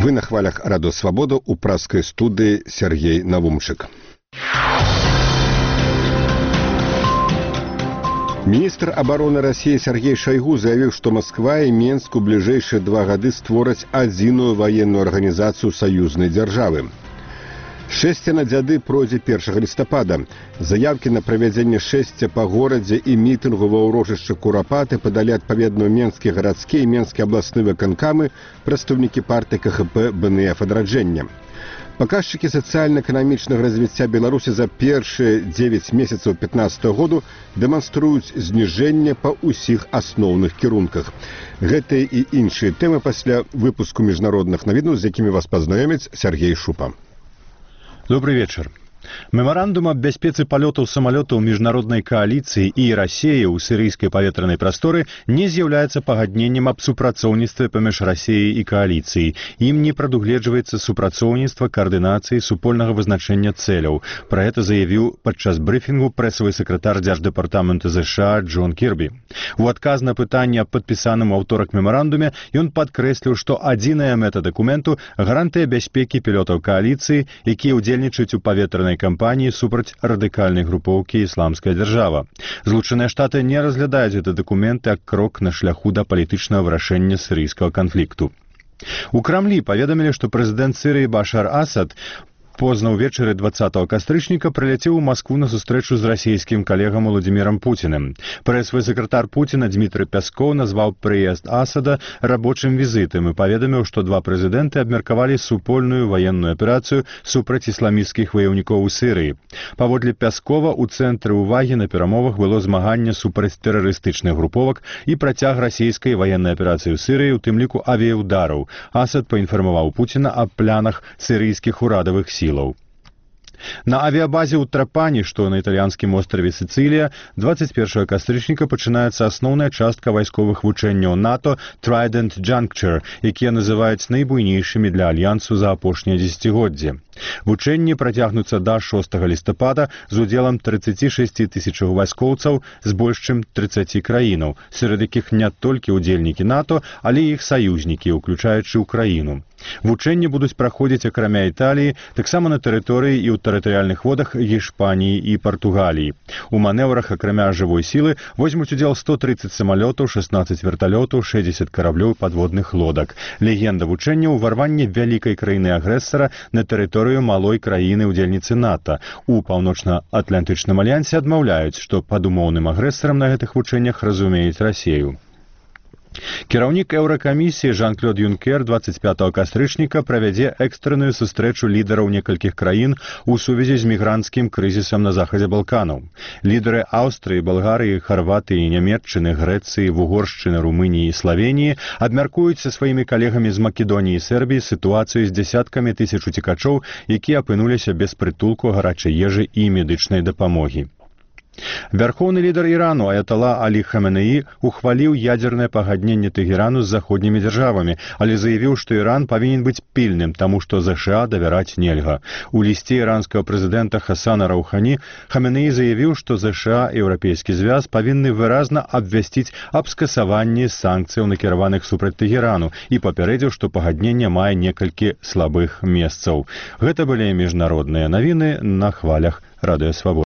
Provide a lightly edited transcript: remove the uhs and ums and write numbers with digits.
Вы на хвалях Радио Свобода у пражской студии Сергей Навумчик. Министр обороны России Сергей Шойгу заявил, что Москва и Минск у ближайшие 2 года створят одиную военную организацию союзной державы. 6 на дзяды пройдзе 1 листопада. Заявки на правядзенне 6 по горадзе і мітынгу ва ўрожышчы Курапаты падалі адпаведна Менскія гарадскія і Менскія абласныя выканкамы, прадстаўнікі партыі КХП БНФ адраджэння. Паказчыкі сацыяльна-эканамічнага развіцця Беларусі за першыя 9 месяцаў 2015 году дэманструюць зніжэнне па ўсіх асноўных кірунках. Гэтыя і іншыя тэмы пасля выпуску міжнародных навінаў, з якімі вас пазнаёміць Сергей Шупа. Добрый вечер. Меморандум об бяспецы палётаў самалётаў міжнароднай кааліцыі і Расіі ў сірыйскай паветранай прасторы не з'яўляецца пагадненнем аб супрацоўніцтве паміж Расіяй і кааліцыяй. Ім не прадугледжваецца супрацоўніцтва, каардынацыі, супольнага вызначэння цэляў. Пра гэта заявіў падчас брыфінгу прэсавы сакратар дзярждэпартамента ЗША Джон Кірбі. У адказ на пытанне аб падпісаным у аўторак мемарандуме ён падкрэсліў, што адзіная мэта дакументу – гарантыя бяспекі пілотаў кааліцыі, якія ўдзельнічаюць у паветранай кампаніі супраць радыкальнай групоўкі «Ісламская дзяржава». Злучаныя Штаты не разглядаюць гэты дакумент як крок на шляху да палітычнага вырашэння сірыйскага канфлікту. У Крамлі паведамілі, што прэзідэнт Сірыі Башар Асад позна ўвечары 20 кастрычніка прыляцеў у Маскву на сустрэчу з расійскім калегам Уладзімірам Пуціным. Прэсавы сакратар Пуціна Дмітрый Пяскоў назваў прыезд Асада рабочым візітам і паведаміў, што 2 прэзідэнты абмеркавалі супольную ваенную аперацыю супраць ісламісцкіх ваяўнікоў у Сірыі. Паводле Пяскова, у цэнтры ўвагі на перамовах было змаганне супраць тэрарыстычных груповак і працяг расійскай ваеннай аперацыі ў Сірыі, у тым ліку авіяўдараў. Асад паінфармаваў Пуціна аб планах сірыйскіх урадавых сіл. На авіабазе ў Трапані, што на італьянскім острове Сіцылія, 21 кастрычніка пачынаецца асноўная частка вайсковых вучэнняў НАТО Trident Juncture, якія называюць найбуйнейшымі для альянсу за апошнія дзесяцігоддзі. Вучэнні працягнуцца да 6 лістапада з удзелам 36 тысячаў вайскоўцаў з больш чым 30 краінаў, сярод якіх не толькі ўдзельнікі НАТО, але і іх саюзнікі, уключаючы Украіну. Вучэнні будуць праходзіць акрамя Італіі, таксама на тэрыторыі і ў тэрытарыяльных водах Іспаніі і Партугаліі. У манеўрах акрамя жывой сілы возьмуць удзел 130 самалётаў, 16 верталётаў, 60 караблёў падводных лодак. Легенда вучэння – ўварванне вялікай краіны-агрэсара на тэрыторыю малой краіны-удзельніцы НАТО. У Паўночна-Атлантычным альянсе адмаўляюць, што пад умоўным агрэсарам на гэтых вучэннях разумеюць Расію. Кіраўнік Еўракамісіі Жан-Клод Юнкер 25 кастрычніка правядзе экстранную сустрэчу лідараў некалькіх краін у сувязі з мігранцкім крызісам на захадзе Балканаў. Лідары Аўстрыі, Балгарыі, Харватыі, Нямецчыны, Грэцыі, Вугоршчыны, Румыніі і Славеніі абмяркуюць са сваімі калегамі з Македоніі і Сербіі сітуацыю з дзясяткамі тысяч уцекачоў, якія апынуліся без прытулку, гарачай ежы і медычнай дапамогі. Вярхоўны лідар Ірану Аятала Алі Хаменеі ухваліў ядзернае пагадненне Тэгерану з заходнімі дзяржавамі, але заявіў, што Іран павінен быць пільным, таму што ЗША давяраць нельга. У лісце іранскага прэзідэнта Хасана Раухані Хаменеі заявіў, што ЗША і Еўрапейскі звяз павінны выразна абвясціць аб скасаванні санкцыяў, накіраваных супраць Тэгерану, і папярэдзіў, што пагадненне мае некалькі слабых месцаў. Гэта былі міжнародныя навіны на хвалях Радыё Свабода.